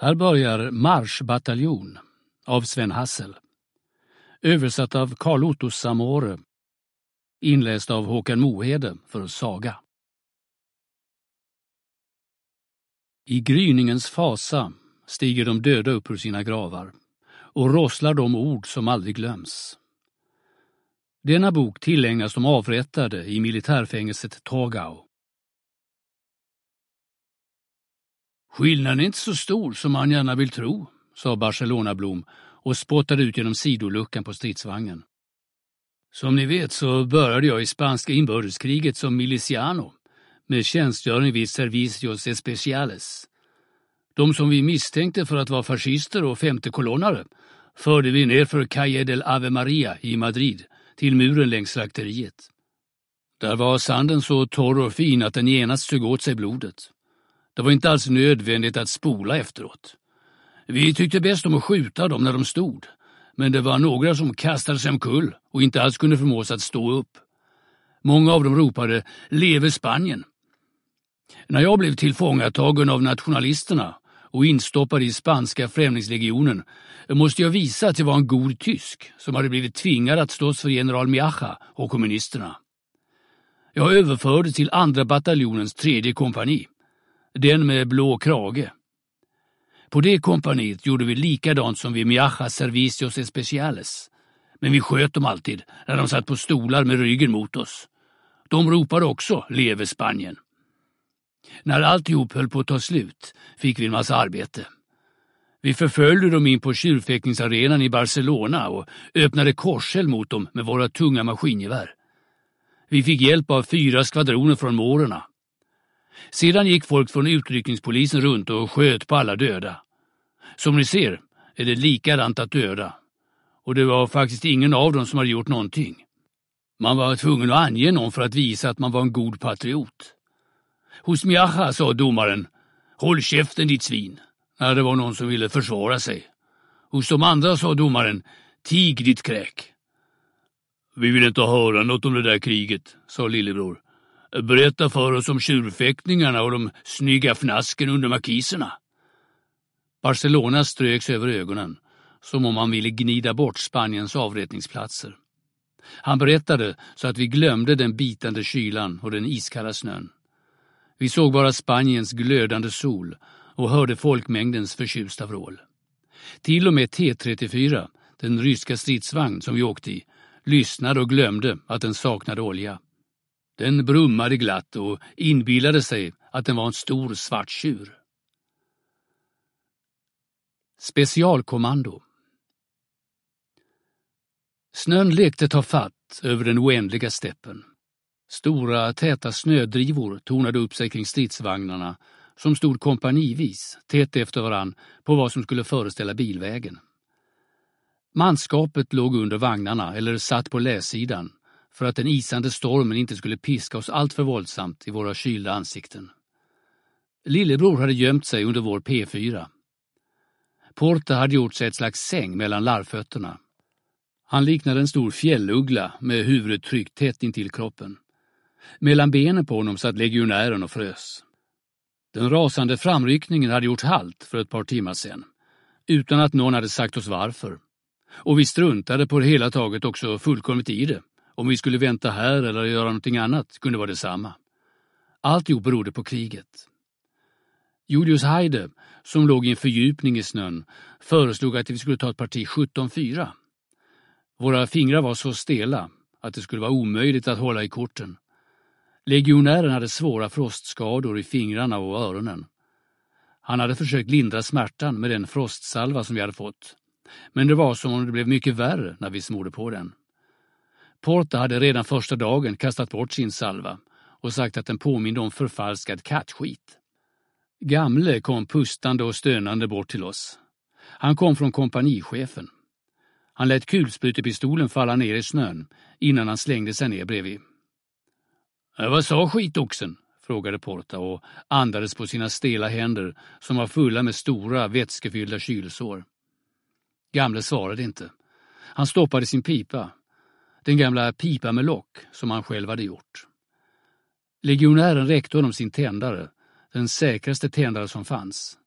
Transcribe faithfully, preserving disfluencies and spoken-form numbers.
Här börjar Marschbataljon av Sven Hassel. Översatt av Carl Otto Samore. Inläst av Håkan Mohede för Saga. I gryningens fasa stiger de döda upp ur sina gravar och rosslar de ord som aldrig glöms. Denna bok tillägnas de avrättade i militärfängelset Torgau. Skillnaden är inte så stor som man gärna vill tro, sa Barcelona-Blom och spottade ut genom sidoluckan på stridsvagnen. Som ni vet så började jag i spanska inbördeskriget som miliciano med tjänstgöring vid Servicios Especiales. De som vi misstänkte för att vara fascister och femtekolonnare förde vi ner för Calle del Ave Maria i Madrid till muren längs slakteriet. Där var sanden så torr och fin att den genast sög åt sig blodet. Det var inte alls nödvändigt att spola efteråt. Vi tyckte bäst om att skjuta dem när de stod, men det var några som kastade sig omkull och inte alls kunde förmås att stå upp. Många av dem ropade "Leve Spanien!" När jag blev tillfångatagen av nationalisterna och instoppad i spanska främlingslegionen måste jag visa att jag var en god tysk som hade blivit tvingad att slåss för general Miaja och kommunisterna. Jag överförde till andra bataljonens tredje kompani, den med blå krage. På det kompaniet gjorde vi likadant som vid Miajas Servicios Especiales, men vi sköt dem alltid när de satt på stolar med ryggen mot oss. De ropade också "Leve Spanien!" När alltihop höll på att ta slut fick vi en massa arbete. Vi förföljde dem in på tjurfäktningsarenan i Barcelona och öppnade korseld mot dem med våra tunga maskingevär. Vi fick hjälp av fyra skvadroner från mårerna. Sedan gick folk från utryckningspolisen runt och sköt på alla döda. Som ni ser är det likadant att döda. Och det var faktiskt ingen av dem som hade gjort någonting. Man var tvungen att ange någon för att visa att man var en god patriot. Hos Miaja sa domaren "Håll käften ditt svin", när det var någon som ville försvara sig. Hos de andra sa domaren "Tig ditt kräk". Vi vill inte höra något om det där kriget, sa lillebror. Berätta för oss om tjurfäktningarna och de snygga fnasken under markiserna. Barcelona ströks över ögonen, som om han ville gnida bort Spaniens avrättningsplatser. Han berättade så att vi glömde den bitande kylan och den iskalla snön. Vi såg bara Spaniens glödande sol och hörde folkmängdens förtjusta vrål. Till och med T trettiofyra, den ryska stridsvagn som vi åkte i, lyssnade och glömde att den saknade olja. Den brummade glatt och inbillade sig att den var en stor svart tjur. Specialkommando. Snön lekte ta fatt över den oändliga steppen. Stora, täta snödrivor tornade upp sig kring stridsvagnarna som stod kompanivis, tätt efter varann, på vad som skulle föreställa bilvägen. Manskapet låg under vagnarna eller satt på läsidan för att den isande stormen inte skulle piska oss allt för våldsamt i våra kylda ansikten. Lillebror hade gömt sig under vår P fyra. Porta hade gjort sig ett slags säng mellan larvfötterna. Han liknade en stor fjälluggla med huvudet tryckt tätt intill kroppen. Mellan benen på honom satt legionären och frös. Den rasande framryckningen hade gjort halt för ett par timmar sedan, utan att någon hade sagt oss varför. Och vi struntade på det hela taget också fullkomligt i det. Om vi skulle vänta här eller göra någonting annat kunde vara detsamma. Alltihop berodde på kriget. Julius Heide, som låg i en fördjupning i snön, föreslog att vi skulle ta ett parti sjutton fyra. Våra fingrar var så stela att det skulle vara omöjligt att hålla i korten. Legionären hade svåra frostskador i fingrarna och öronen. Han hade försökt lindra smärtan med den frostsalva som vi hade fått. Men det var som om det blev mycket värre när vi smorde på den. Porta hade redan första dagen kastat bort sin salva och sagt att den påminde om förfalskad kattskit. Gamle kom pustande och stönande bort till oss. Han kom från kompanichefen. Han lät kulsprutepistolen falla ner i snön innan han slängde sig ner bredvid. "Vad sa skitoxen?" frågade Porta och andades på sina stela händer som var fulla med stora vätskefyllda kylsår. Gamle svarade inte. Han stoppade sin pipa. Den gamla pipa med lock som han själv hade gjort. Legionären räckte honom sin tändare, den säkraste tändare som fanns.